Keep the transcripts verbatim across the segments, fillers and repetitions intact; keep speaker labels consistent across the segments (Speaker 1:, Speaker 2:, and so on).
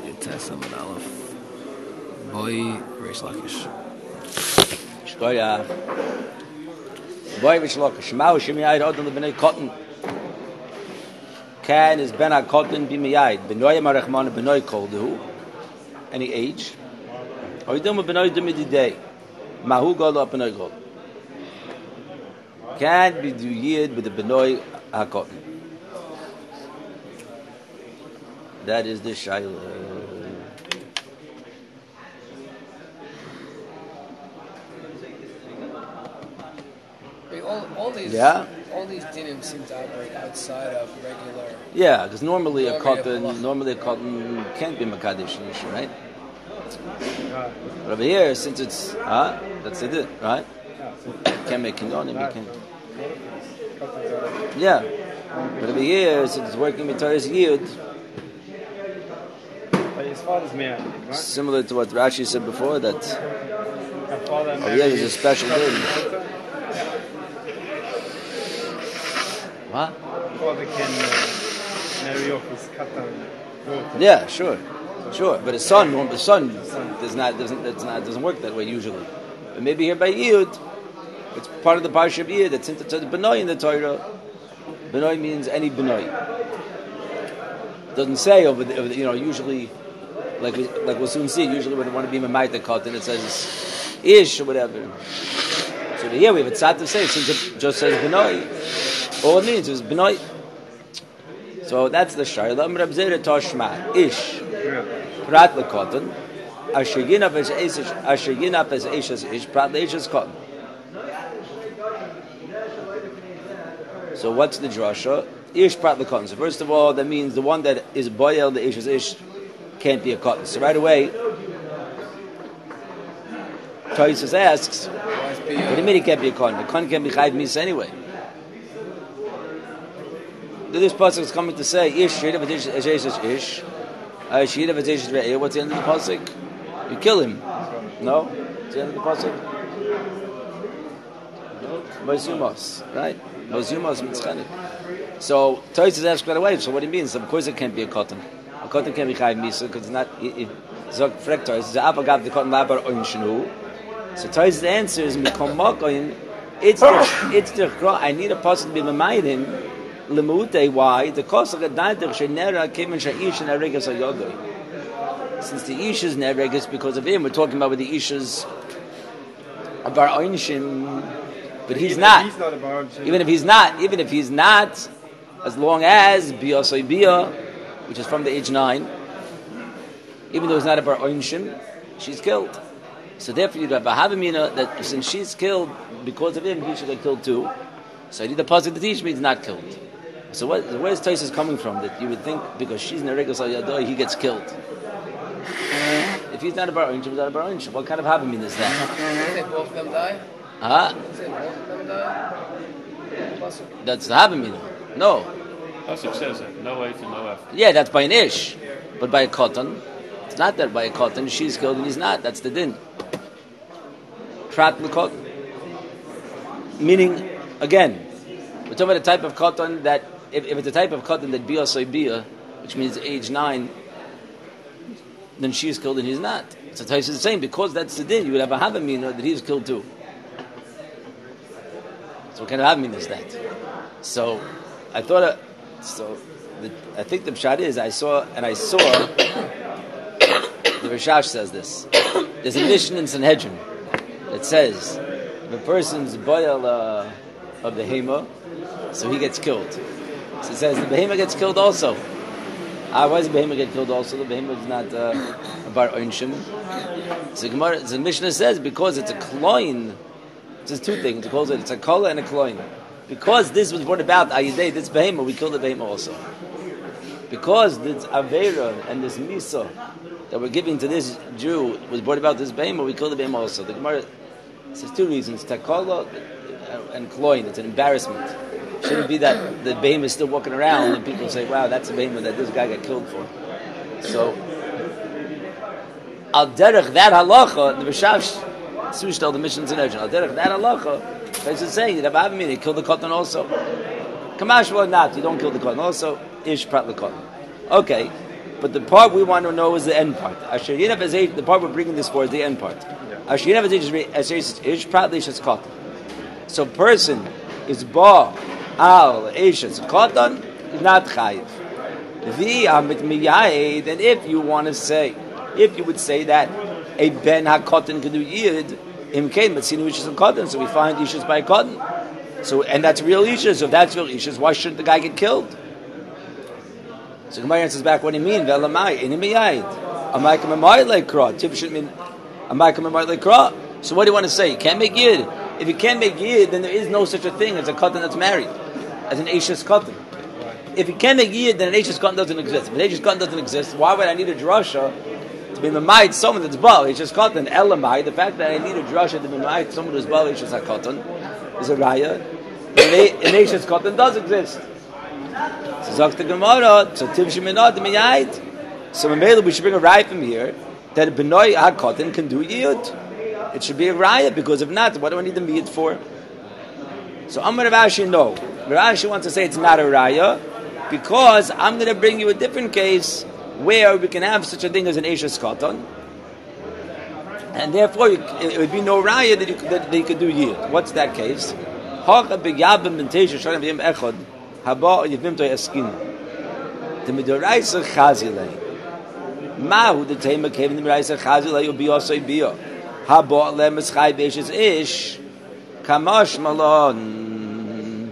Speaker 1: Tessa with Aleph. Boy, Reish Lakish.
Speaker 2: Shkoya. Boy, Reish Lakish. Mao Shemiyad Odin Lebenei Cotton. Can is Ben HaCotton B'miyad. Benoy Marachman Benoy Koldu. Any age. Oidum Benoy Dumididei. Mahu Gol up Benoy Gol. Can be do yid with the Benoy HaCotton. That is the Shaila.
Speaker 1: All, all these,
Speaker 2: yeah.
Speaker 1: all these dinim seem to operate outside of regular.
Speaker 2: Yeah, because normally a cotton, normally a cotton can't be makadesh ish, right? But over here, since it's, huh? That's it, right? Can't make kinyonim, you can't. Yeah, but over here, since it's working with Torah's yid.
Speaker 3: His father's man, right?
Speaker 2: Similar to what Rashi said before, that
Speaker 3: father
Speaker 2: oh yeah, there's a special din. What?
Speaker 3: Father can uh, marry off his katan daughter.
Speaker 2: Yeah, sure, sure. But his son, the son does not doesn't that's not doesn't work that way usually. But maybe here by Yud, it's part of the parsha of Yud. It's into the Benoy in the Torah. Benoy means any Benoy. Doesn't say over the, over the, you know, usually. Like we, like we'll soon see. Usually, when they want to be Mamayta Cotton, it says Ish or whatever. So here we have a tzad to say since it just says Benoy. All it means is Benoy. So that's the Shayla. Am Reb Zera Toshma Ish Prat le Cotton Asher Yinap as Ish Asher Yinap as Ish as Ish Prat le Ish as Cotton. So what's the drasha? Ish Prat le Cotton. So first of all, that means the one that is boyel the Ish as Ish can't be a cotton. So right away, Toysus asks, what do you mean it can't be a cotton? The cotton can't be chayv misa anyway. This pasuk is coming to say, Ish, Shida v'tish ish ish, Shida v'tish re'eh. What's the end of the pasuk? You kill him. No? What's the end of the pasuk? Vazumos, right? Vazumos mitzchanik. So Toysus asks right away, so what do you mean? So of course it can't be a cotton. A cotton can be chayv misa because it's not. Zog frektor. It's the apagav the cotton labar oin shnu. So Toy's answer is mikom makoin. It's the it's the I need a person to be b'maydim lemute. Why the kosach adayder shenera came in shaish and aregas ayodoi. Since the ish is neregas because of him, we're talking about with the ishas abar oin shin, but he's not.
Speaker 3: He's not a bar oin shin. Even
Speaker 2: if he's not, even if he's not, as long as biyasoi biyah, which is from the age nine, even though it's not a bar oinshim, she's killed. So therefore, you'd have a havamina that since she's killed because of him, he should get killed too. So you need the pasuk to teach me he's not killed. So what, where's Tosis coming from that you would think because she's neregas al yadoi he gets killed? If he's not a bar oinshim, he's not a bar oinshim. What kind of havamina is that?
Speaker 1: Say both of them die.
Speaker 2: Huh?
Speaker 1: Say both of them die.
Speaker 2: That's the havamina. No.
Speaker 4: Pasuk says it. No way to no effort.
Speaker 2: Yeah, that's by an ish, but by a cotton, it's not that by a cotton. She's killed and he's not. That's the din. Prat le cotton. Meaning, again, we're talking about a type of cotton that, if, if it's a type of cotton that bia soy bia, which means age nine, then she's killed and he's not. So Tais is the same because that's the din. You would have a havamina that he's killed too. So what kind of havamina is that? So I thought. Uh, So, the, I think the pshat is I saw and I saw the Rishash says this. There's a mission in Sanhedrin that says if a person's boil uh, of the hema, so he gets killed. So it says the behema gets killed also. Ah, why does the behema get killed also? The behema is not uh, a bar oinshim. So the Gemara, the Mishnah says because it's a kloin. There's two things. It calls it it's a kola and a kloin. Because this was brought about, Ayidei, this behemah, we killed the behemah also. Because this Avera and this Misa that we're giving to this Jew was brought about this behemah, we killed the behemah also. The Gemara says two reasons, Takala and Kloin, it's an embarrassment. It shouldn't be that the behemah is still walking around and people say, wow, that's a behemah that this guy got killed for. So, Al Derech, that halacha, the Rishash, Sushtal, the mission's in urgent, Al Derech, that halacha, It's saying that Rabbi Avimini killed the cotton also. Kamash or not, you don't kill the cotton also. Ish prat the cotton. Okay. But the part we want to know is the end part. Asher Yinav Ezeish, the part we're bringing this for is the end part. Asher Yinav Ezeish Ish Prat Leishas Katan. So, person is ba al Eishas Katan is not chayiv. The amit miyaid, and if you want to say, if you would say that a ben hakatan can do yid, im kain matzinu Eishas Katan, so we find Eishas by Katan. So, and that's real Eishas. So, if that's real Eishas, why shouldn't the guy get killed? So Gemara answers back, what do you mean? Ve'lamai, inim miyayid. Amai kamamai leikra. Tib should mean, amai kamamai leikra. So what do you want to say? You can't make yid. If you can't make yid, then there is no such a thing as a katan that's married, as an Eishas katan. If you can't make yid, then an Eishas katan doesn't exist. If an Eishas katan doesn't exist, why would I need a drasha to be mamayid someone that's bal Eishas katan? Elamai, the fact that I need a drasha to be mamayid someone who's bal Eishas katan is a raya. An Eishas katan does exist. So Zok the Gemara, so Tiv Sheminah the Miyayid. So Mamela, we should bring a raya from here that a Benoi HaKotin can do Yid. It should be a raya, because if not, what do I need the Miyid for? So Amar Rav Ashi, no. Rav Ashi wants to say it's not a raya, because I'm going to bring you a different case where we can have such a thing as an Eishas Koton, and therefore it would be no raya that you could, that they could do Yid. What's that case? Haka B'Yabim B'Teisha Shalom V'Yim Echad Haba Yivim To Yaskin the Midoraisa Chazilei Mahu the Tema Kevin the Midoraisa Chazilei Ubi Osoi Bia Haba Lemes Chai Beishes Ish Kamash Malon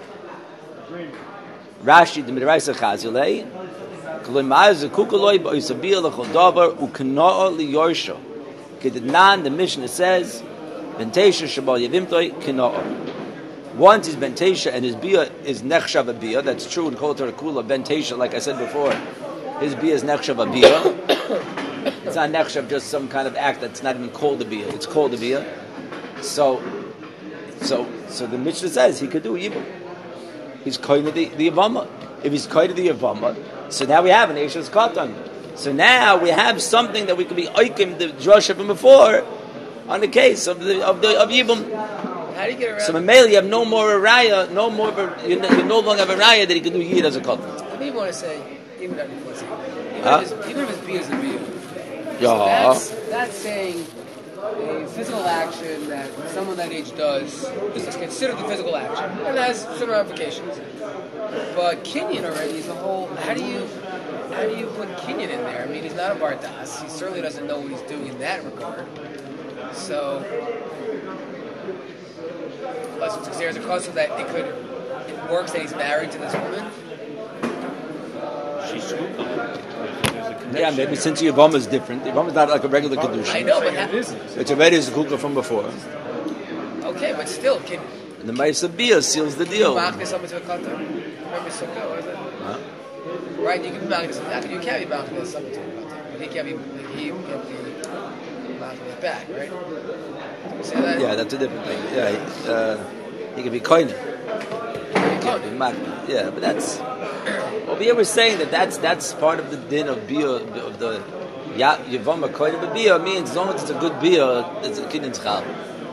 Speaker 2: Rashi the Midoraisa Chazilei Kalimaz Kukuloi Ba'isabia L'Chodavar Ukana'a Liyorsha Kedidnan the Mishnah says B'Teisha Shabal Yivim To Kana'a. Once his bentesha and his bia is nechshav a bia. That's true in Kol Torah Kula. Bentesha, like I said before, his bia is nechshav a bia. It's not nechshav just some kind of act that's not even called a bia. It's called a bia. So, so, so the Mishnah says he could do evil. He's koine the the Yavama. If he's koine the Yavama, so now we have an Eishas Katan. So now we have something that we could be oikim the drasha from before on the case of the of the of Yibum.
Speaker 5: How do you get around?
Speaker 2: So Mamela, you have no more a raya, no more. Of a, you, no, you no longer have a raya that he can do yid as a katan.
Speaker 5: I mean, you want to say even if it's even,
Speaker 2: Huh?
Speaker 5: if his, even if his beer is a beer.
Speaker 2: Yeah.
Speaker 5: So that's that's saying a physical action that someone that age does is considered a physical action and has some ramifications. But Kinyan already is a whole. How do you how do you put Kinyan in there? I mean, he's not a bardas. He certainly doesn't know what he's doing in that regard. So. Because there's a cause of that it could it works that he's married to this woman.
Speaker 4: She's scooping.
Speaker 2: Yeah, maybe since the Yavama is different. The Yavama is not like a regular kedusha.
Speaker 5: I know, but ha-
Speaker 2: It's already is a kukla from before.
Speaker 5: okay, but still, can
Speaker 2: And the Ma'isa Bia seals the deal.
Speaker 5: you mark this up into a kata? Remember Sukkah, was it?
Speaker 2: Huh?
Speaker 5: Right, you can be marking this. You can't be marking this up into a kata. But he can't be. He can't be marking it back, right? Did we say that?
Speaker 2: Yeah, that's a different thing. Yeah, he, uh, he can be koine. Yeah, but that's. Well, we were saying that that's that's part of the din of bia of the Yavama koine. But bia means as long as it's a good bia, it's a kinyan tzchal.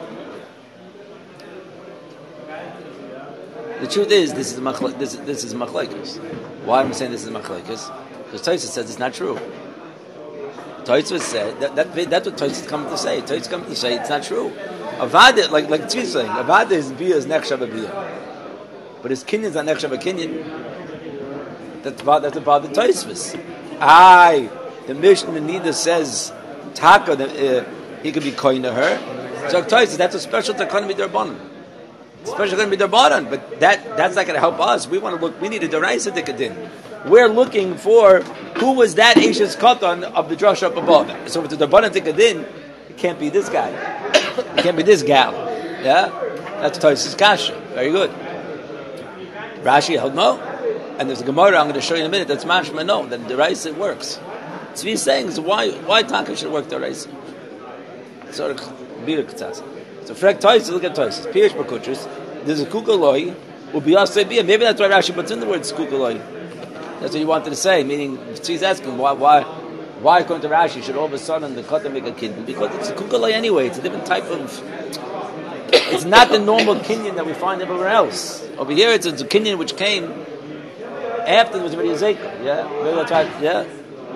Speaker 2: The truth is, this is machle, this this is machlekes. Why am I saying this is machlekes? Because Tosfos says it's not true. Tosfos said that, that that's what Tosfos come to say. Tosfos come to say it's not true. Avada, like like Tzvi saying, Avada is bia is nechshav a bia, but his kinyan is not nechshav a kinyan. That's about that's about the Tosfos. Aye, the Mishnah neither says taka that uh, he could be koine to her. So Tosfos, that's a special takana midrabanan. Especially going to be derbanan, but that that's not going to help us. We want to look. We need a deraisa dikadin. We're looking for who was that Eishas Katan of the drush up above. So if it's a derbanan dikadin, it can't be this guy. It can't be this gal. Yeah, that's Tosfos kasha. Very good. Rashi held no, and there's a Gemara I'm going to show you in a minute. That's mashma no. That deraisa works. Tzvi is saying so why why Taka should work deraisa. So bir k'tzas. So frek Tosfos, look at Tosfos. Pirish Bakutris, there's a kukaloi, ubi asay bia. Maybe that's why Rashi puts in the word kukaloi. That's what he wanted to say. Meaning, she's asking why, why, why according to Rashi should all of a sudden the katan make a kidney? Because it's a kukaloi anyway. It's a different type of. It's not the normal kinyan that we find everywhere else. Over here, it's, it's a kinyan which came after there was already a zeika. Yeah, maybe that's right. Yeah,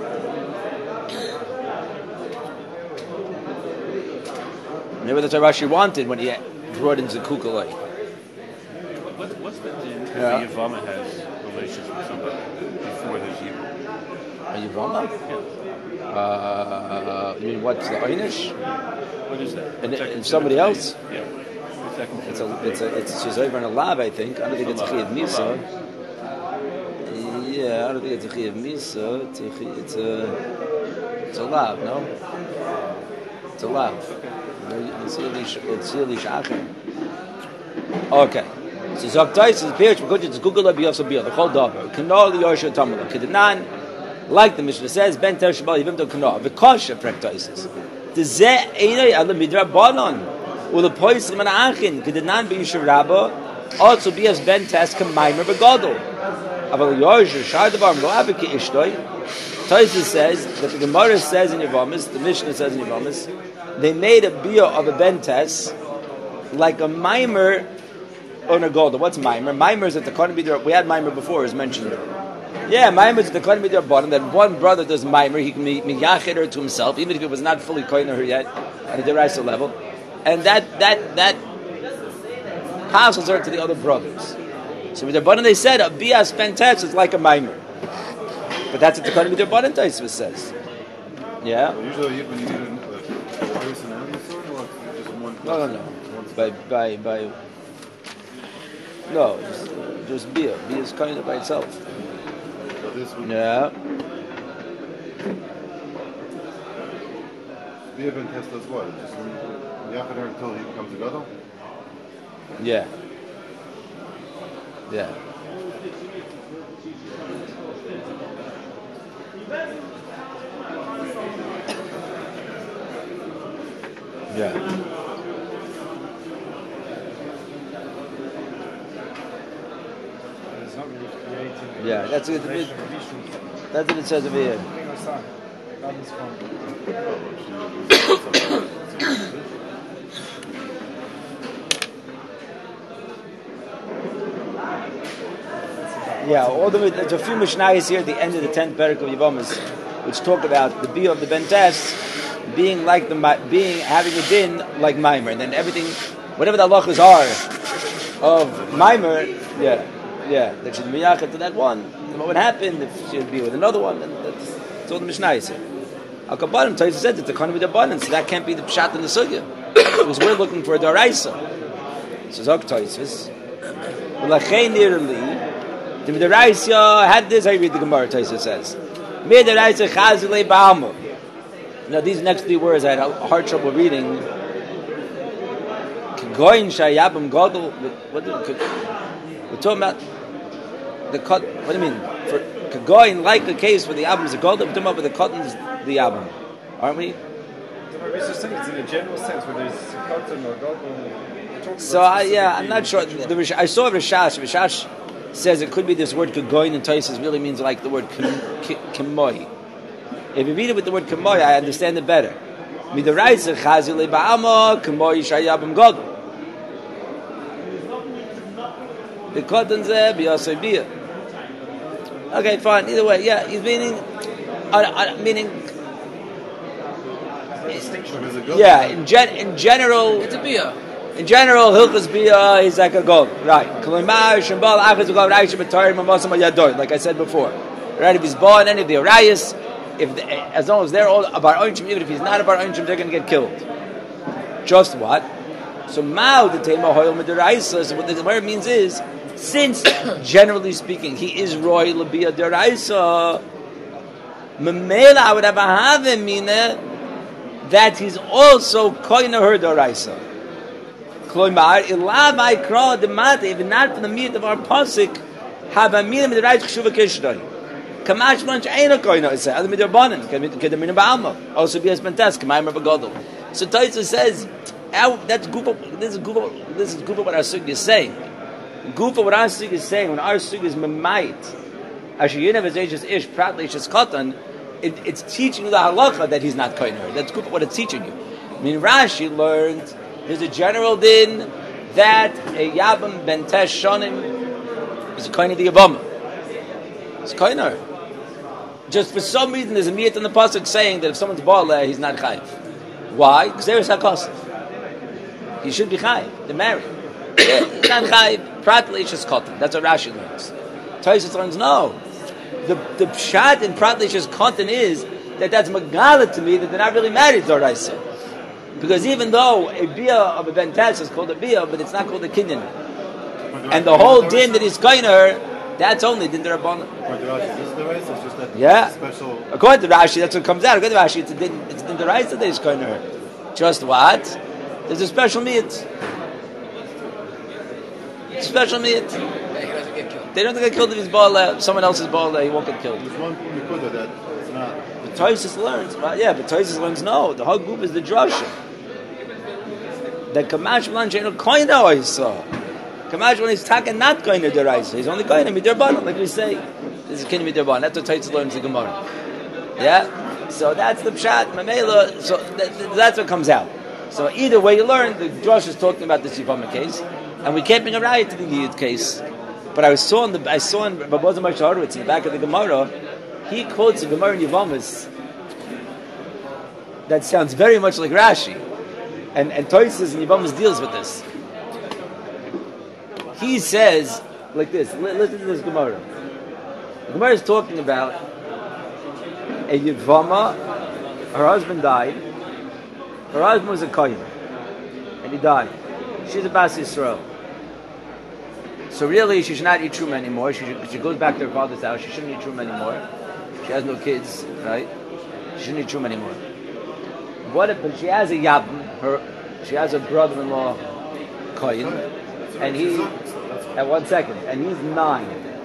Speaker 2: Maybe that's what Rashi wanted when he brought in Zekukaloi.
Speaker 4: What, what's the din if
Speaker 2: Yeah.
Speaker 4: the Yavama has relations with somebody before there's Yibum?
Speaker 2: Are you wrong?
Speaker 4: Yeah.
Speaker 2: Uh, you mean what's the Einish?
Speaker 4: What is that?
Speaker 2: And,
Speaker 4: What's that
Speaker 2: and somebody
Speaker 4: considered?
Speaker 2: else?
Speaker 4: Yeah. What's that
Speaker 2: It's
Speaker 4: considered?
Speaker 2: a, it's a, it's she's over in a lab, I think. I don't think it's a Chiyav Misa. Yeah, I don't think it's a Chiyav Misa. It's a, chi- it's a, it's a lab, no? It's a lab. It's really, it's really shachar. Okay. So Zoktais is Pirch because it's Google Abiyos Abiyah. The whole davar. Kanal the Yosha Tamala. Kedanan, like the Mishnah says, Ben Tershbal Yivim to Kanal. Vikosha Praktises. The Ze Einay Ala Midra Banon. Ul the Pois Manachin. Kedanan Biyusha Rabba. Also be as Ben Tes Kamaimer Begodol. Aval Yosha Shadavar Moabiki Ishtoi. Taisus says that the Gemara says in Yevamis, the Mishnah says in Yevamis, they made a bia of a bentes like a mimer on a golda. What's mimer? Mimer is at the Kohen B'dir. We had mimer before, as mentioned. Yeah, mimer is at the Kohen B'dir bottom. That one brother does mimer, he can be miyached her to himself, even if it was not fully kohen her yet at a deraisa level, and that that that passes her to the other brothers. So with the bottom they said a bia bentes is like a mimer. But that's what the Kohen B'dir Baran Taisva says. Yeah?
Speaker 6: Well, usually you- when you need a a person and a sword, or just one
Speaker 2: No, no, no. By, by, by. No, just, just beer. Beer is kind of by itself.
Speaker 6: So this would
Speaker 2: Yeah.
Speaker 6: be a test as well. Just yachad her until he becomes a gadol.
Speaker 2: Yeah. Yeah. Yeah.
Speaker 3: It's not really creating.
Speaker 2: Yeah, that's it.
Speaker 3: Relation- relation-
Speaker 2: That's what it says over here.
Speaker 3: Thing or something. That is fun.
Speaker 2: Yeah, all the way, there's a few Mishnayos here at the end of the tenth parak of Yevamis, which talk about the bia of the bentes being like the mi- being having a din like mimer, and then everything, whatever the halachas are of mimer, yeah, yeah, that should be miyachet to that one. And what would happen if she would be with another one? And that's, that's all the Mishnayos here. Al Kabbanim Taisa said it's a kind of abundance, so that can't be the pshat in the sugya because we're looking for a daraisa. So Zok Taisus, L'chein nirli. The Midaraisa had this. I read the Gemara. Taisa says, "Midaraisa chazile ba'alma." Now these next three words I had hard trouble reading. Goyin shayabim gadol. What did we're talking about? The cut. What do you mean? For Goyin, like the case where the album is a gadol, we're talking about where the cotton is the album, aren't we?
Speaker 3: We're just saying it's in a general sense whether it's cotton or gold.
Speaker 2: So I, yeah, I'm not sure. The, Rish- I saw Rishash. Rishash says it could be this word Goyin and Taisus really means like the word Kemoy. If you read it with the word Kemoy, I understand it better. Midaraisa chazile ba'ama Kemoy shayabim gadol. The cotton zeh biyasei biyah. Okay, fine. Either way, yeah, he's meaning, uh, uh, meaning,
Speaker 6: Distinction is a gadol.
Speaker 2: yeah. In gen, in general,
Speaker 5: It's a bia.
Speaker 2: in general, hilchas biyah is like a gold, right? Kalimar shembal achas v'gol ra'ishim b'tarim amasam yadoy. Like I said before, right? If he's born any of the arayas, if the, as long as they're all about onchim, even if he's not about onchim, they're going to get killed. Just what? So Mao the tema hoyel midiraisa. So what the word means is, since generally speaking, he is roy labia deraisa, memela I would have a have mean that he's also koina her deraisa. Kloimar ilav aikra demate, if not from the meat of our pasuk, have a meaning midiraisa chshuva kishdai. Kamash lunch ain't a koina. It's other midrabanan. Kedamina ba'alma. Also be as fantas. Kamaymer b'gadol. So Taisa says, that's gufa. This is gufa. This is gufa. What our sugi is saying. Gufa. What our sugi is saying. When our sugi is memait, ashiyinav is ish pratli ish katan. It's teaching you the halacha that he's not koiner. That's gufa. What it's teaching you. I mean, Rashi learned there's a general din that a yabam ben tesh shonim is a koiner the yabama. It's koiner. just for some reason there's a miyat in the pasuk saying that if someone's ba'aleh, he's not chayiv. Why? Because there is hakosef. He should be chayiv. They're married. He's not chayiv. Pratli is just cotton. That's what Rashi learns. Tosfos learns no. The the pshat in Pratli is just cotton is that that's magala to me that they're not really married to Oraisa. Because even though a bia of a ben Tess is called a bia, but it's not called a kinyan. And the whole din that he's going to her, that's only din derabbanan. Yeah.
Speaker 6: Special.
Speaker 2: According to Rashi, that's what comes out. According to Rashi, it's a din, it's din deraisa that he's going to her. Just what? There's a special meat. Special meat.
Speaker 5: Yeah, he doesn't get killed.
Speaker 2: They don't get killed if he's ball. Someone else's ball. He won't get killed.
Speaker 6: There's one nikuda that it's not.
Speaker 2: The Tosfos learns, well, yeah, but Tosfos learns no. The whole group is the drasha. That Kamash Blanche ain't a koina I saw. Kamash when he's talking not going to deraisa, he's only going to midrabanan, like we say. This is kin midrabanan. That's what Tosfos learns the Gemara. Yeah, so that's the pshat mamela. So that, that's what comes out. So either way you learn, the drush is talking about the Yivama case, and we can't bring a riot to the Yid case. But I saw in the I saw in Babozah Moshe Horowitz in the back of the Gemara, he quotes the Gemara in Yivamas that sounds very much like Rashi, and and Tosfos in Yivamas deals with this. He says like this. Listen to this Gemara. The Gemara is talking about a Yivama. Her husband died. Her husband was a kohen, and he died. She's a Bas Yisrael. So really, she should not eat truma anymore. She should, she goes back to her father's house. She shouldn't eat truma anymore. She has no kids, right? She shouldn't eat truma anymore. What if she has a yabim? Her, she has a brother-in-law, kohen, and he. At one second, and he's nine.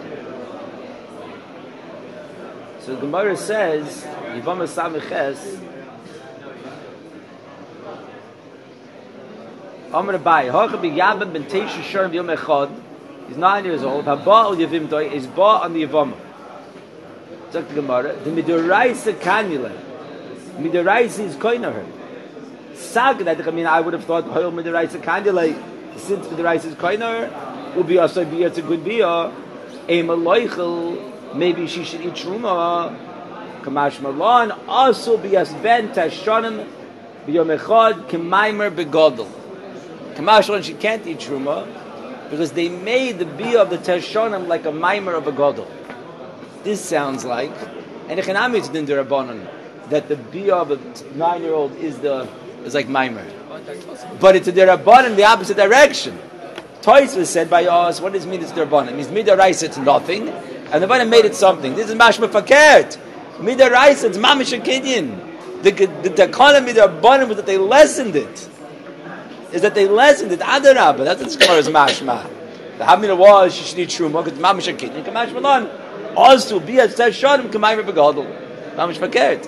Speaker 2: So the Gemara says, Yivama Samiches. Amar Abai, Hocha b'Yabim ben Teisha Shurim Yom Echad. He's nine years old. Haba Yavim Doi is ba on the Yivama. Talk the Gemara. The Midoraisa Kanila. Midoraisa is koiner. Sag that I mean I would have thought Hoyel Midoraisa Kanila. Since Midoraisa is koiner. Ubi asay bia to good bia, a maloichel, maybe she should eat truma. Kamash malan also bias ben tashanim biyom echad kemaimer begodel. Kamash malan she can't eat truma because they made the bia of the tashanim like a maimer of a godel. This sounds like and echanami it's din derabanan that the bia of a nine-year-old is the is like maimer, but it's a derabanan the opposite direction. Tosfos said by us, what does it mean it's derbanan? It means midaraisa it's nothing, and the Bana made it something. This is mashma fakert. Midaraisa it's mamish a kinyan. The the takana midarabanan was that they lessened it. Is that they lessened it? Adarabah. That's what this Gemara is mashma. The hamina was she should eat truma because mamish a kinyan. Kamash malan also be as tashanim kamayir begadol. Mamish fakert.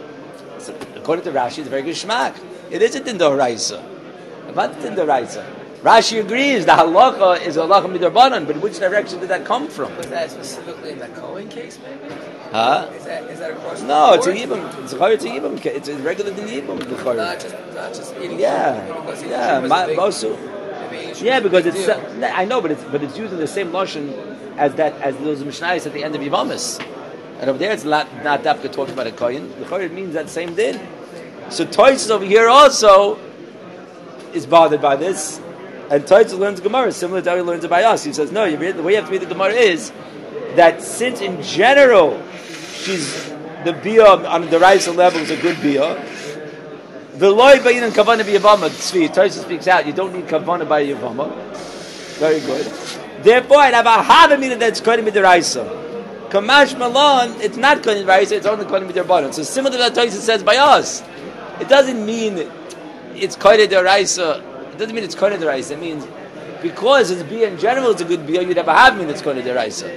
Speaker 2: So according to Rashi, it's a very good shmak. It isn't in the horaisa. What in the horaisa? Rashi agrees the halacha is a halacha midrabanan, but which direction did that come from?
Speaker 5: Was that specifically in the Cohen case, maybe?
Speaker 2: Huh?
Speaker 5: Is that is that across
Speaker 2: No,
Speaker 5: the
Speaker 2: it's a
Speaker 5: board?
Speaker 2: yibam. It's a it's a yibam. It's a regular din yibam.
Speaker 5: Not just not just eating.
Speaker 2: Yeah,
Speaker 5: because
Speaker 2: yeah. Ma- Mosu.
Speaker 5: Maybe
Speaker 2: Yeah, because
Speaker 5: big
Speaker 2: it's
Speaker 5: deal.
Speaker 2: uh, I know, but it's but it's using the same lashon as that as those mishnayos at the end of Yivamis, and over there it's not not dafka talking about a kohen. The kohen means that same din. So Tosfos over here also is bothered by this. And Tosfos learns Gemara similar to how he learns it by us. He says, no, you read, the way you have to read the Gemara is that since in general she's the bia on the Raisa level is a good bia, the loy bayin and kavana b'yavama tzvi. Tosfos speaks out. You don't need kavana by yavama. Very good. Therefore, I'd have a havamina that's kohen midiraisa. Kamash malan, it's not kohen midiraisa. It's only kohen midirbanan. So similar to what Tosfos says by us, it doesn't mean it's kohen midiraisa. It doesn't mean it's kohen deraisa. It means because it's bia in general, it's a good bia. You'd have a havmin that's kohen deraisa.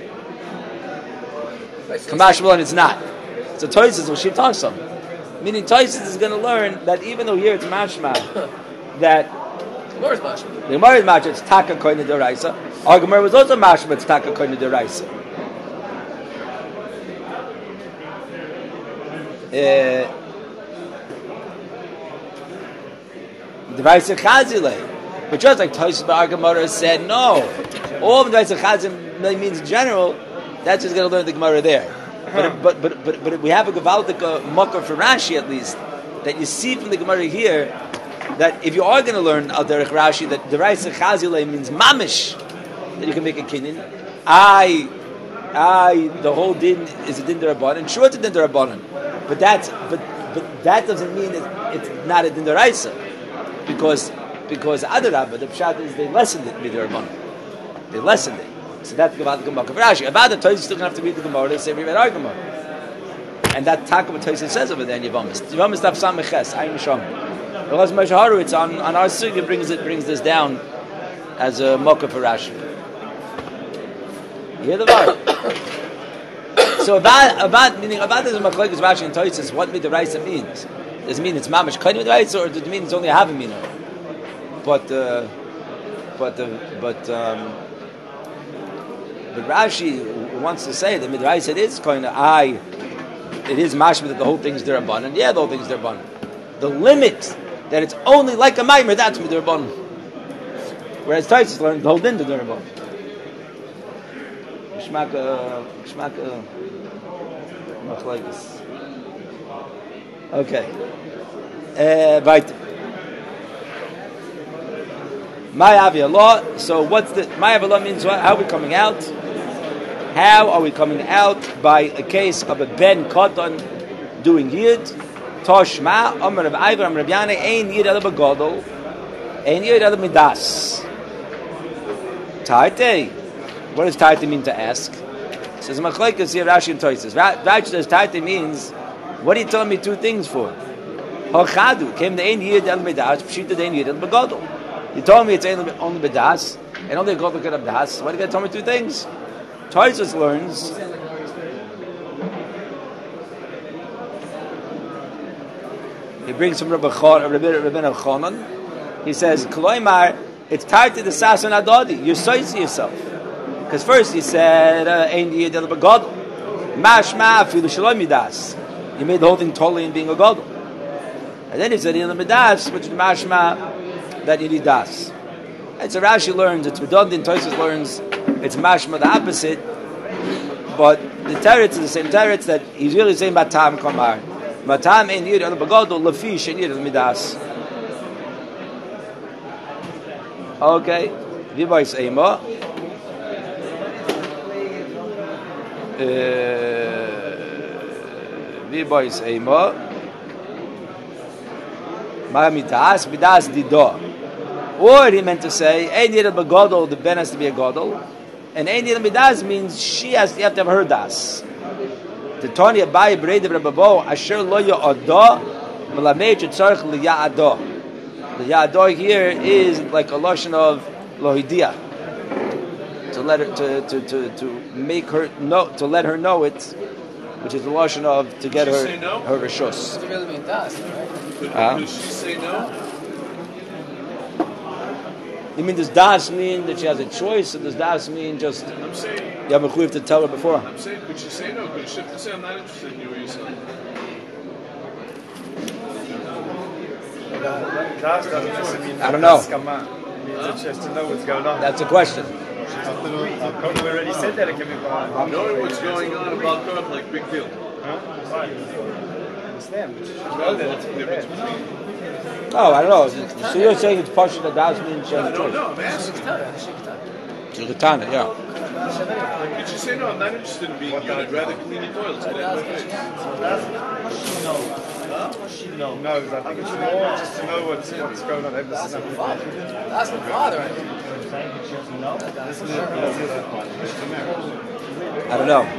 Speaker 2: Kamash malan, it's not. So Tosfos will shift talksam. Meaning Tosfos is going to learn that even though here it's mashma that
Speaker 5: Gemara's mashma.
Speaker 2: the Gemara is mashma, it's taka kohen deraisa. Our Gemara was also mashma, it's taka kohen deraisa. Uh, The Raisa Chazile. But just like Tosfos Bar Gemara said, no. All the Raisa Chazile means general, that's just going to learn the Gemara there. but, but but but but we have a Gavaldik uh, Makar for Rashi at least that you see from the Gemara here that if you are going to learn Al Derech Rashi that the Raisa Chazile means mamish that you can make a kinyan. I I the whole din is a din derabanan. Sure, it's a din derabanan, but that's but but that doesn't mean that it's not a din deraisa because because Adarabba the pshat is they lessened it midirabanan. They lessened it. So that's about the Gemara. Rashi about the Tosfos still gonna have to read the Gemara to say we read our Gemara, and that talk what Tosfos says over there in Yevamos. Yevamos Daf Samiches Ayin Sham. Because Moshe Horowitz on on our sugya brings it brings this down as a mocker for Rashi. You hear the word? So about about meaning about this machlokes Rashi and Tosfos what midraisa means. Does it mean it's mamish kain midraisa or does it mean it's only a havamina? But uh, but uh, but. Um, But Rashi wants to say that midrash it is kind of I, it is mashma that the whole thing's derabanan. Yeah, the whole thing's derabanan. The limit that it's only like a maimer that's midirabanan. Whereas Tosfos learned the whole din to derabanan. Shmaka, shmaka, machlokes. Okay. Right. Ma'avi Allah. So what's the Ma'avi Allah means? What, how are we coming out? How are we coming out by a case of a ben katan doing yid? Toshma Amar Rav Ivar Amar Rav Yana Ein Yid Ela B'Gadol Ein Yid Ela Midas. Taite. What does Taite mean to ask? It says Machlokes here Rashi and Tosfos. Rashi says Taite means what are you telling me two things for? Hachadu came the Ein Yid Ela Midas. Pshita the Ein Yid Ela B'Gadol. You told me it's only B'das and only Gadol could have Das. Why did you tell me two things? Tosfos learns he brings from Rabbi Chanan. He says, Koloimar, it's tied to the Sason Adadi. You're sorry to yourself. Because first he said, Ein Yid Ela B'Gadol. Mashma Afilu Shalom Midas. You made the whole thing totally in being a Gadol. And then he said, Ela Midas, which is Mashma that you need Das. And so Rashi learns, it's redundant, Tosfos learns, it's mashma the opposite, but the teretz is the same teretz that he's really saying Batam Kamar. Batam Ein Yid Ela B'Gadol Lafish Ein Yid Ela Midas. Okay, Vibois Eima. Vibois Eima. Ma Midas, Midas Dido. Or he meant to say, Ein Yid Ela B'Gadol, the ben has to be a Gadol. And Ein Yid Ela Midas means she has, you have to have her das. The Tony Abai B'Reid Rababo, Asher Lo Ya'adah, Melamed Shetzarech L'Ya'adah. The Ya'adah here is like a lotion of Lohidia. To let her, to, to, to, to make her know, to let her know it, which is the lotion of, to get her,
Speaker 4: no?
Speaker 2: her Rishus.
Speaker 5: It really mean das, right?
Speaker 4: Could,
Speaker 2: Uh,
Speaker 4: could she say no?
Speaker 2: You mean does das mean that she has a choice, or does das mean just
Speaker 4: I'm saying,
Speaker 2: you have a chuyuv to tell her before?
Speaker 4: I'm saying, could she say no? Could she say, I'm not interested in you or your son?
Speaker 3: Das doesn't just mean
Speaker 2: I don't know.
Speaker 3: Haskama. It means that she has to know what's going on.
Speaker 2: That's a question.
Speaker 3: We already said that it can be fine.
Speaker 4: Knowing what's going on about God, like big deal.
Speaker 3: Huh? Fine. I understand.
Speaker 4: Well, what's the difference between?
Speaker 2: Oh, I don't know. So you're saying it's partial that das means she has a
Speaker 4: No,
Speaker 2: choice?
Speaker 4: no, I'm asking.
Speaker 2: Shulchatana, yeah.
Speaker 4: Could you say no? I'm not interested in being you. I'd rather clean your toilets. Get out of my face.
Speaker 3: No, I think it's more just to know what's, what's going on. This is
Speaker 5: Father. That's my father. I think.
Speaker 2: I don't know.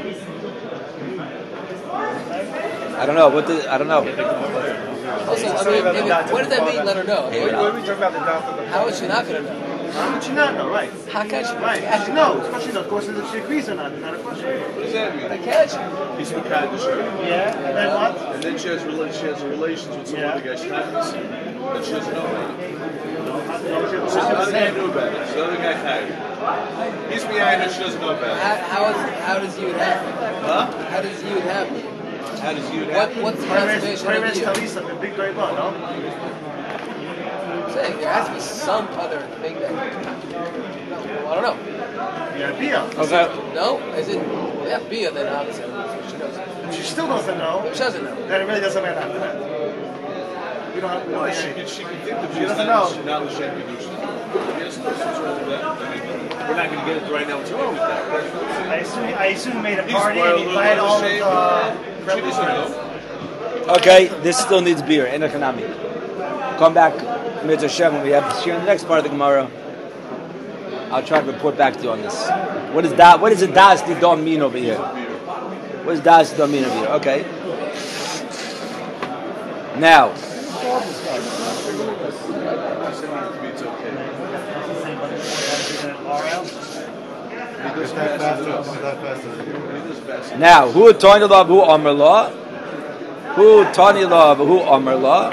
Speaker 2: I don't know. What the, I don't know.
Speaker 5: Also, I mean, if it, what does that mean? Let her know.
Speaker 3: What are we talking about the doctor?
Speaker 5: How is she not going to know?
Speaker 7: How would she not know, right?
Speaker 5: How can she?
Speaker 7: Right, she knows. Of course she knows. Of course, if she agrees or not, it's not a question.
Speaker 4: What does that mean?
Speaker 5: How can she?
Speaker 4: He's from Kaddish.
Speaker 7: Yeah, and then what?
Speaker 4: And then she has, rela- she has relations with some
Speaker 7: Yeah.
Speaker 4: other guy. She's not missing. And she doesn't know about it.
Speaker 7: No,
Speaker 4: So the other guy knew about it. So the other guy hired her. He's behind her. She doesn't know about it.
Speaker 5: How, how, is, how does you happen?
Speaker 4: Huh?
Speaker 5: How does you happen?
Speaker 4: How does you
Speaker 5: What,
Speaker 4: happen?
Speaker 5: what's the
Speaker 7: Parents,
Speaker 5: conservation
Speaker 7: parents
Speaker 5: of you?
Speaker 7: tell Lisa, the big guy, no?
Speaker 5: I'm saying there has to be some other thing that. No, I don't know.
Speaker 7: Yeah, Bia.
Speaker 2: Okay.
Speaker 5: No? Is it? Yeah, Bia, then obviously. She knows.
Speaker 7: she still doesn't know,
Speaker 5: She doesn't know.
Speaker 7: then it really doesn't matter after that. We don't have to
Speaker 4: No,
Speaker 7: know.
Speaker 4: she can, she can think that
Speaker 7: She
Speaker 4: she's
Speaker 7: doesn't
Speaker 4: not,
Speaker 7: know.
Speaker 4: she's not L'Shem Kedusha. Yes, what's wrong with that? I mean, we're not going to get it right now. What's wrong with that?
Speaker 7: I assume, I assume he made a
Speaker 4: He's
Speaker 7: party and he
Speaker 4: well,
Speaker 7: invited all
Speaker 4: L'Shem,
Speaker 7: of the
Speaker 4: she
Speaker 7: friendly
Speaker 4: doesn't
Speaker 7: friends.
Speaker 4: know.
Speaker 2: Okay, this still needs beer. En economy. Come back, Mitzvah Shem, when we have to share in the next part of the Gemara. I'll try to report back to you on this. What is that? What does a das nidon mean over here? What does das nidon mean over here? Okay. Now,
Speaker 4: It's okay.
Speaker 6: It's that fast. It's that fast.
Speaker 2: now, who tani lav, who amar la? Who tani lav, who amar la?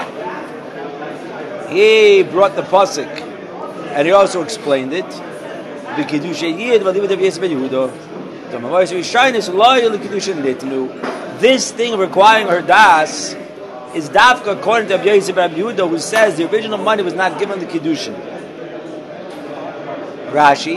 Speaker 2: He brought the pasuk, and he also explained it. The kedusha yid, but even Yosef ben Yehuda, the mavayis rishaynis loyal kedusha nitnu. This thing requiring her das is dafka according to Yosef ben Yehuda, who says the original money was not given the kedushin. Rashi.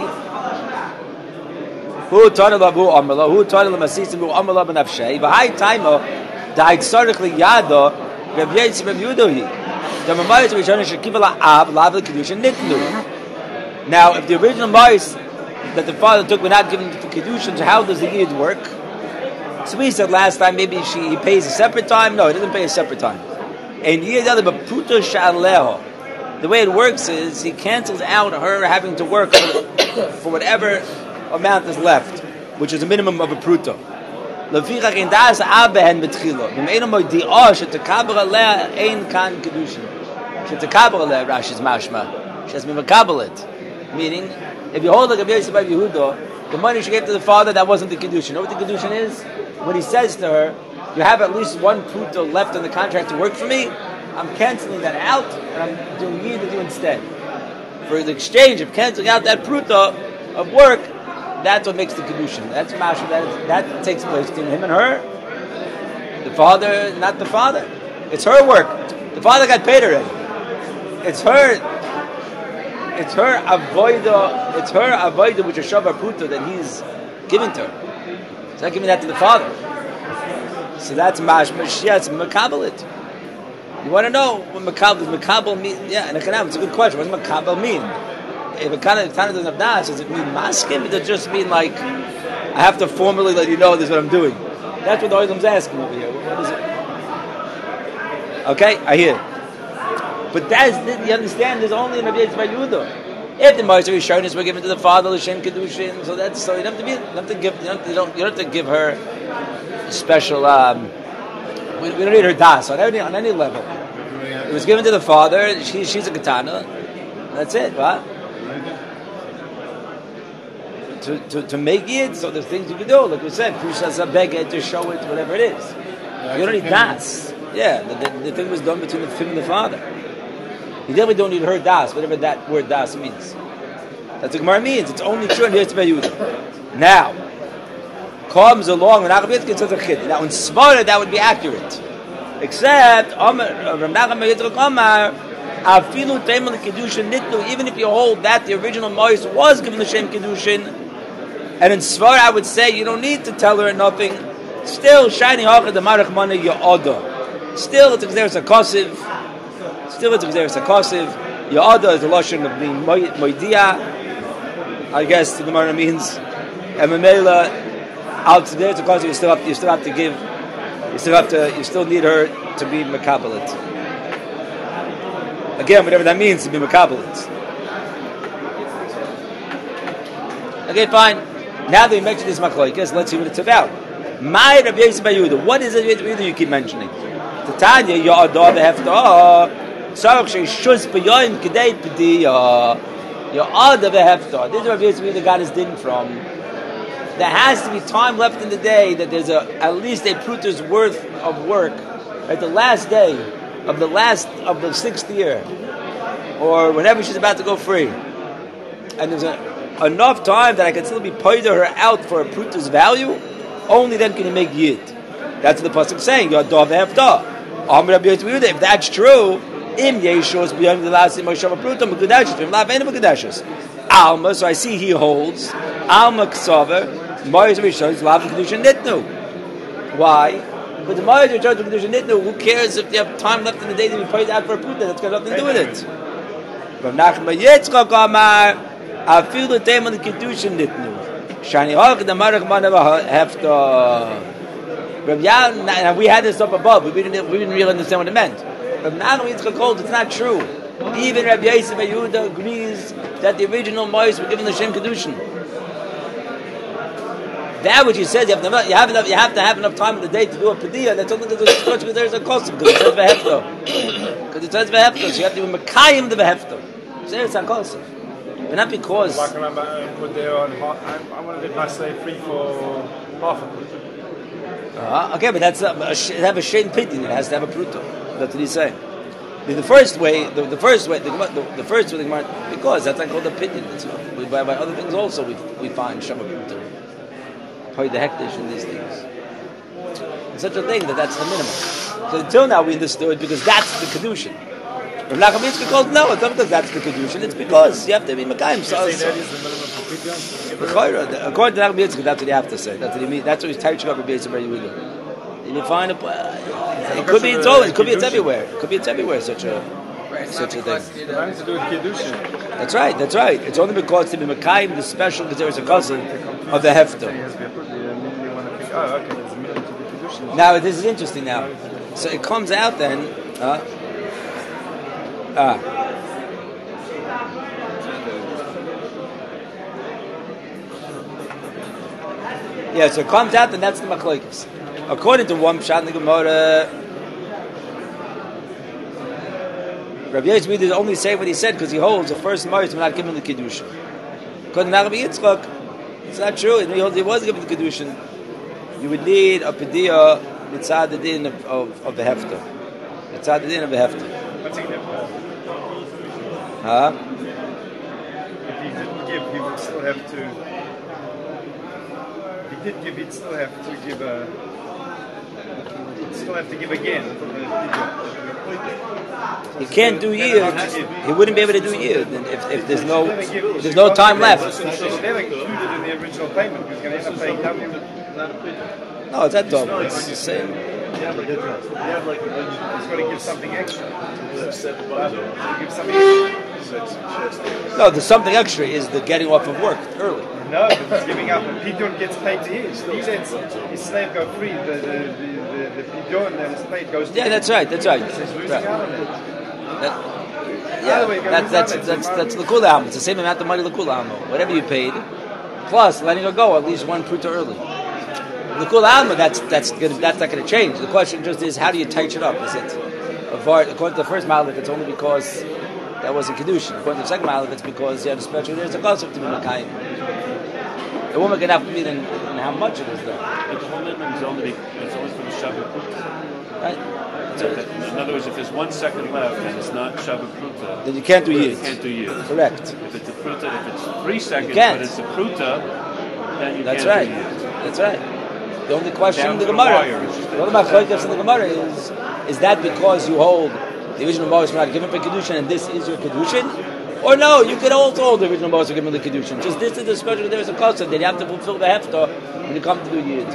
Speaker 2: Who tani lav, who amar la? Who tani lav masisim, who amar la b'nafshei? V'hai taima died sarich liyada Reb Yosef ben Yehuda he. The mavayis rishaynis shekiva la'av lav the kedusha nitnu. Now, if the original mice that the father took were not given for kedushin, so how does the yid work? So we said last time maybe she he pays a separate time. No, he doesn't pay a separate time. And yid other but pruto shaleho. The way it works is he cancels out her having to work for, for whatever amount is left, which is a minimum of a pruto. Lefichach in das abehen betchilo. V'meinu moidi'ah shetakaber aleh ein kan kedushin. Shetakaber aleh Rashi's mashma. She has been makabel it. Meaning, if you hold like a Yosef ben Yehuda, the money she gave to the father, that wasn't the kedushin. You know what the kedushin is? When he says to her, you have at least one pruto left in the contract to work for me, I'm canceling that out, and I'm doing yid to you instead. For the exchange of canceling out that pruto of work, that's what makes the kedushin. That's masha, that, that takes place between him and her. The father, not the father. It's her work. The father got paid already. It's her... It's her avoida. It's her avoida which is shava pruta that he's giving to her. He's not giving that to the father. So that's mashma. Yes, makabel it. You want to know what makabel does makabel mean? Yeah, in Ekanam, it's a good question. What does makabel mean? If a kind of doesn't have das, does it mean maskim? Does it just mean like I have to formally let you know this is what I'm doing? That's what the Oilam's asking over here. What is it? Okay, I hear. But that's, you understand, there's only in Rabbi Yosef ben Yehuda. If the Ma'aser Rishonos were given to the father, L'Shem Kedushin, so that's, so you don't have to be, you don't have to give, you don't, you don't, you don't have to give her special, um, we, we don't need her das on any, on any level. It was given to the father, she, she's a katana, that's it, right? To, to, to make it, so there's things you can do, like we said, Pushas Abeged, to show it, whatever it is. You don't need das. Yeah, the, the, the thing was done between the him and the father. You definitely don't need her das, whatever that word das means. That's what the Gemara means. It's only true in Yosef ben Yehuda. Now, comes along when Achavit gets a chid. Now, in Svara, that would be accurate. Except, Rav Nachman ben Yitzchak Amar, Afilu Teimal Kedushin Nitnu, even if you hold that the original Mois was given the Shem Kedushin, and in Svara, I would say you don't need to tell her nothing. Still, Shiny Hachad the Marach Mana Ya'odah. Still, it's a Gzeres HaKosiv. Still, it's a Gzeres HaKosiv. Ya'odah is the Lashon of being Moidia. I guess the Gemara means. And Mamela, out Gzeres HaKosiv, you still have, you still have to give, you still have to, you still need her to be Makabalit. Again, whatever that means, to be Makabalit. Okay, fine. Now that we mentioned this Machlokes, let's see what it's about. My Rabbi Yosef ben Yehuda. What is it that you keep mentioning? Tanya, Ya'adah v'hefta. Sarach she'shus b'yoyim k'dei p'diyah. Ya'adah v'hefta. This is Rabbi Yosef ben Yehuda got his din from. There has to be time left in the day that there's a at least a pruter's worth of work at the last day of the last of the sixth year, or whenever she's about to go free, and there's a, enough time that I can still be paid her out for a pruter's value. Only then can you make yid. That's what the pasuk is saying. Ya'adah v'hefta. If that's true, im yeshos beyond the last imoshav prutam b'kedashos v'im lav enu b'kedashos. Alma, so I see he holds Alma ksaver Ma'aser Rishon lav kedushin nitnu. Why? But the Ma'od you're charged with Kedushin Nitnu. Who cares if you have time left in the day to be paid out for a pruta? That's got nothing to do with it. From Nachman Bar Yitzchak Amar, I feel the time on the Kedushin Nitnu. Shani Hak the Marach Manava Hefta. Rav Yan, we had this up above. We didn't, we didn't really understand what it meant. Rav Nachman Yitzchak holds it's not true. Even Rav Yosef Yehuda agrees that the original Ma'os were given the Shem Kedushin. That which he says you have to you have enough you have to have enough time in the day to do a pediyah. That's only because there's a cost because it says vehefto. Because it says vehefto, so you have to be mekayim the vehefto. So it's a cost. But not because.
Speaker 3: Like I remember put there on. I want to get my slave free for half a pruta.
Speaker 2: Uh, okay, but that's a, a, it have a shein pidin. It has to have a pruta. That's what he's saying. The, the first way, the, the first way, the, the, the first way, the, because that's not called a pidin. It's not. We, by, by other things also we we find shabbat pruta. Probably the hektish in these things. It's such a thing that that's the minimum. So until now we understood because that's the kedushin. Rav Nachman Yitzchak called no, it's not because that's the kedushin. It's because you have to be mekayim. So, so,
Speaker 3: that is the minimum for pidyon?
Speaker 2: according to Nachman Yitzchak, that's what you have to say. That's what he means. That's what he's teaching up Rabbi Yosef Bar Yehuda. And you find it. Uh, it could be it's all. It could be it's everywhere. It could be it's everywhere. Such a
Speaker 5: Right,
Speaker 2: such a thing.
Speaker 3: Nothing to do with kedushin.
Speaker 2: That's right. That's right. It's only because to be mekayim the special because there is a cousin of the hefter.
Speaker 3: Oh, okay. There's a minimum to the kedushin.
Speaker 2: Now this is interesting. Now, so it comes out then. Uh, ah. Yeah, so it comes out, and that's the machlokes. According to one pshat in the Gemara, Rabbi Yosef did only say what he said because he holds the first Ma'os were not given the kedushin. According to Rabbi Yitzchak, it's not true. He holds he was given the kedushin. You would need a pediyah mitzad the din of, of, of the hefter. Mitzad the din of the hefter.
Speaker 3: What's he give?
Speaker 2: Huh?
Speaker 3: If he didn't give, he would still have to. If he did give, he'd still have to give a. He'd still have to give again for the pediyah.
Speaker 2: He can't do yid. He wouldn't be able to do yid if, if there's no if there's no time left.
Speaker 3: It's never included in the original payment. He's going to end up paying double.
Speaker 2: No, it's not double. It's the same.
Speaker 3: He's got to give something extra. Give something extra.
Speaker 2: No, the something extra is the getting off of work early.
Speaker 3: No, but he's giving up. Pidyon gets paid to him. He lets his slave go free. The the the, the, the pidyon and his slave goes. To
Speaker 2: Yeah,
Speaker 3: him.
Speaker 2: that's right. That's right.
Speaker 3: He's losing
Speaker 2: Right.
Speaker 3: out on it.
Speaker 2: That, yeah, that, that's that's that's the kulam. It's the same amount of money the kulam. Whatever you paid, plus letting her go at least one pruta early. The kulam, that's that's gonna, that's not going to change. The question just is how do you tighten it up? Is it a vart? According to the first malach, it's only because that wasn't kedushin. According to the second malach, it's because you have a special. There's a concept to be mekayim. The woman can have to meet in, in how much it is though.
Speaker 4: But the whole minimum is only it's always for the Shabbat Pruta.
Speaker 2: Right?
Speaker 4: So that- in other words, if there's one second left and it's not Shabbat Pruta,
Speaker 2: Then you can't do
Speaker 4: you
Speaker 2: yid.
Speaker 4: can't do yid.
Speaker 2: Correct.
Speaker 4: If it's a Pruta, if it's three seconds,
Speaker 2: can't.
Speaker 4: but it's a Pruta, then you
Speaker 2: That's
Speaker 4: can't
Speaker 2: right.
Speaker 4: do yid.
Speaker 2: That's right. The only question
Speaker 4: Down
Speaker 2: in the
Speaker 4: to the
Speaker 2: Gemara,
Speaker 4: wire. It's just
Speaker 2: the only machlokes in the Gemara is: is that because you hold the original Ma'os were not given for kedushin, and this is your kedushin, or no? You could also hold the original Ma'os were given the kedushin. Just this is the special. There is a concept that you have to fulfill the hefta when you come to do yid.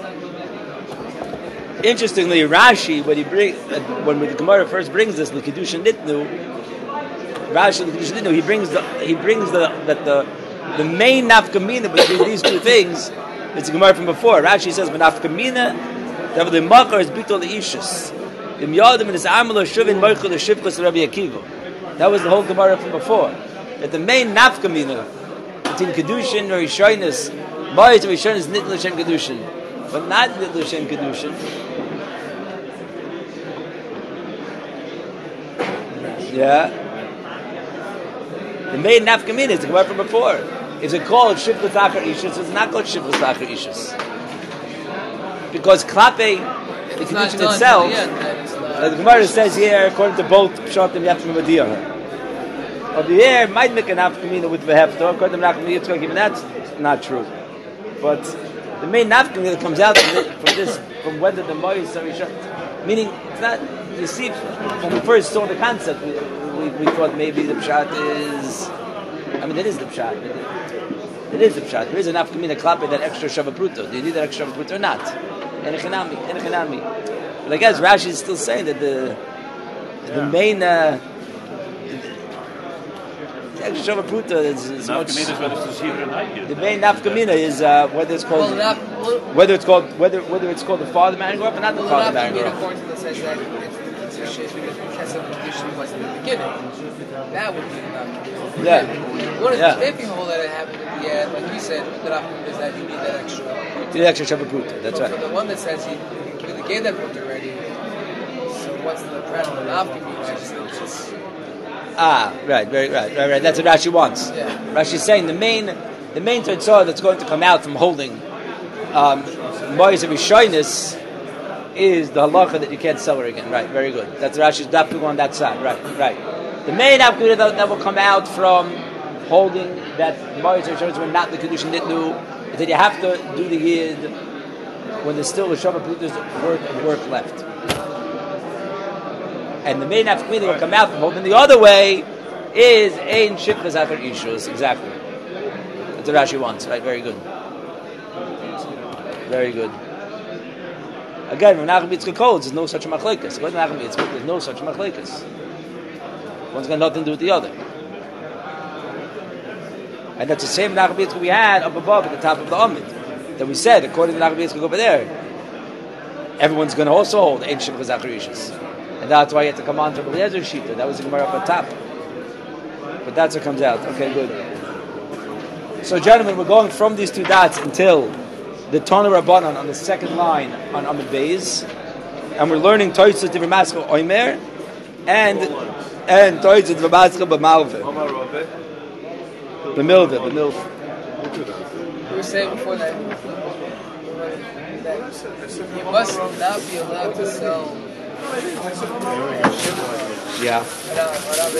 Speaker 2: Interestingly, Rashi, when he bring when the Gemara first brings this the kedushin nitnu, Rashi the kedushin nitnu, he brings the he brings the that the the main nafkamina between these two things. It's a Gemara from before. Rashi says, "Benafkamina, that the makar is bitol ishus. The miyadim and his amalo shuvin merchel the shivkus Rabbi Akiva." That was the whole Gemara from before. That the main nafkamina between kedushin or rishonis, ma'os or rishonis nitl l'shem kedushin, but not nitl l'shem kedushin. Yeah. The main nafkamina is the Gemara from before. Is it called Shivkus Achar Ishus? It's not called Shivkus Achar Ishus. Because Klape, the
Speaker 5: It's not
Speaker 2: kedushin
Speaker 5: done
Speaker 2: itself,
Speaker 5: till the end, then it's not-
Speaker 2: the Gemara says here, according to both Pshatim, you have to mevadir her. Over here, might make an nafkamina with the hefta. According to Nachman Yitzchak, even that's not true. But the main nafkamina that comes out from this, from, this, from whether the Ma'os are Rishon, meaning it's not. You see, when we first saw the concept, we, we, we thought maybe the pshat is. I mean, it is the pshat. It, it is the pshat. There is enough kamina klape that extra shavapruta. Do you need that extra shavapruta or not? Enechanami, Enechanami. But I guess Rashi is still saying that the the main uh, the actual Shava Pruta is, is much, the main nafkamina is uh, whether it's called
Speaker 5: Well, naf- well,
Speaker 2: whether it's called whether whether it's called the father man grew up or not the
Speaker 5: well,
Speaker 2: father
Speaker 5: the
Speaker 2: man grew
Speaker 5: nafkamina
Speaker 2: up.
Speaker 5: according to the says that it's, it's a shit because because of the condition was in the beginning. That would be the nafkamina.
Speaker 2: Yeah,
Speaker 5: What is
Speaker 2: yeah.
Speaker 5: if you hold that it happened at the end, like you said, the nafkamina is that you need that extra.
Speaker 2: The extra Shava Pruta. That's
Speaker 5: So
Speaker 2: right.
Speaker 5: the one that says he really gave that book already. So what's the present of nafkamina? It's just
Speaker 2: Ah, right, right, right, right, right. That's what Rashi wants.
Speaker 5: Yeah.
Speaker 2: Rashi's saying the main, the main tzara that's going to come out from holding um, Mois of Rishonis is the halacha that you can't sell her again. Right, very good. That's Rashi's definitely on that side. Right, right. The main apkudah that, that will come out from holding that Mois of Rishonis were not the condition that do is that you have to do the yid when there's still a Shabbat Plutus work work left. And the main nafkamina will come out from holding the other way is ein shipchas achar ishus. Exactly. That's what Rashi wants. Right. Very good. Very good. Again, when Nachum Yitzchak holds, there's no such a machlekes. According to Nachum Yitzchak, there's no such a machlekes. One's got nothing to do with the other. And that's the same Nachum Yitzchak we had up above at the top of the Amid. That we said, according to Nachum Yitzchak over there, everyone's going to also hold ein shipchas achar ishus. And that's why you have to come on to Eliezer Shita. That was the Gemara up at top. But that's what comes out. Okay, good. So, gentlemen, we're going from these two dots until the Tana Rabbanan on the second line on Amid Beis. And we're learning Toitzut V'Maschel Oimer and and Toitzut V'Maschel B'Malve. B'Milve, B'Milve.
Speaker 5: we were saying before that, that you must not be allowed to sell.
Speaker 2: Yeah.
Speaker 5: Without, without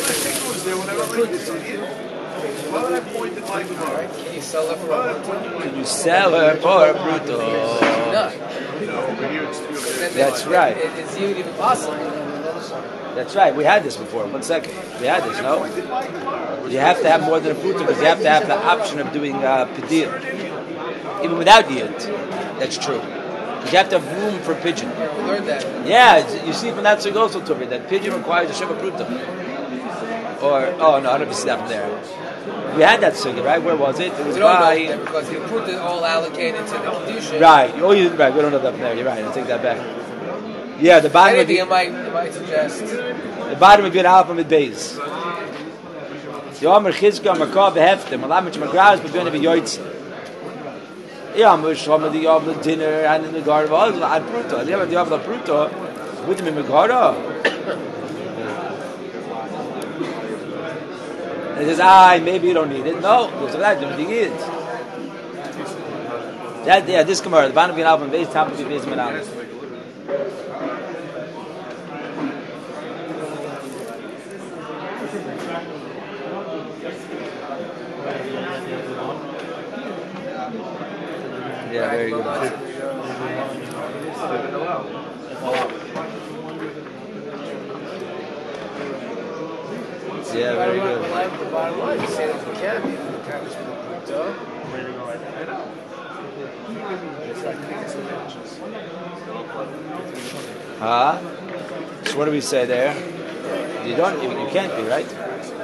Speaker 5: Right? Can you sell it for a brutal?
Speaker 2: Can you sell her for a brutal?
Speaker 5: No.
Speaker 2: That's right.
Speaker 5: It, it's even possible.
Speaker 2: That's right. We had this before. One second. We had this, no? You have to have more than a brutal because you have to have the option of doing uh, pedir. Even without yid. That's true. Because you have to have room for pigeon.
Speaker 5: We learned that.
Speaker 2: Yeah, you see from that also to me that pigeon requires a sheva pruta. Or oh no, I don't know if you see that from there. We had that sugi, right? Where was it? It was
Speaker 5: We don't
Speaker 2: by
Speaker 5: know that because the pruta is all allocated to the kedusha.
Speaker 2: right. Oh, you right. We don't know that from there. You're right. I take that back. Yeah, the bottom of
Speaker 5: Anything
Speaker 2: the,
Speaker 5: it might, it might suggest.
Speaker 2: the bottom of your alpha mid base. Yomer chizka makah beheftem. Alamich magras begin to be yoitz. Yeah, I'm sure the of the dinner and in the garden was at pruta. The other of the pruta with me megara. And he says, ah, maybe you don't need it. No, there's a lot of thing is. That yeah, this Gemara, the bottom of the album base, top of the base manam. Yeah, very good. Yeah, very good.
Speaker 5: The bottom line, you say that you can't be. You can't just put pruta. It's like cancer matches.
Speaker 2: Huh? So what do we say there? You don't. You, you can't be right.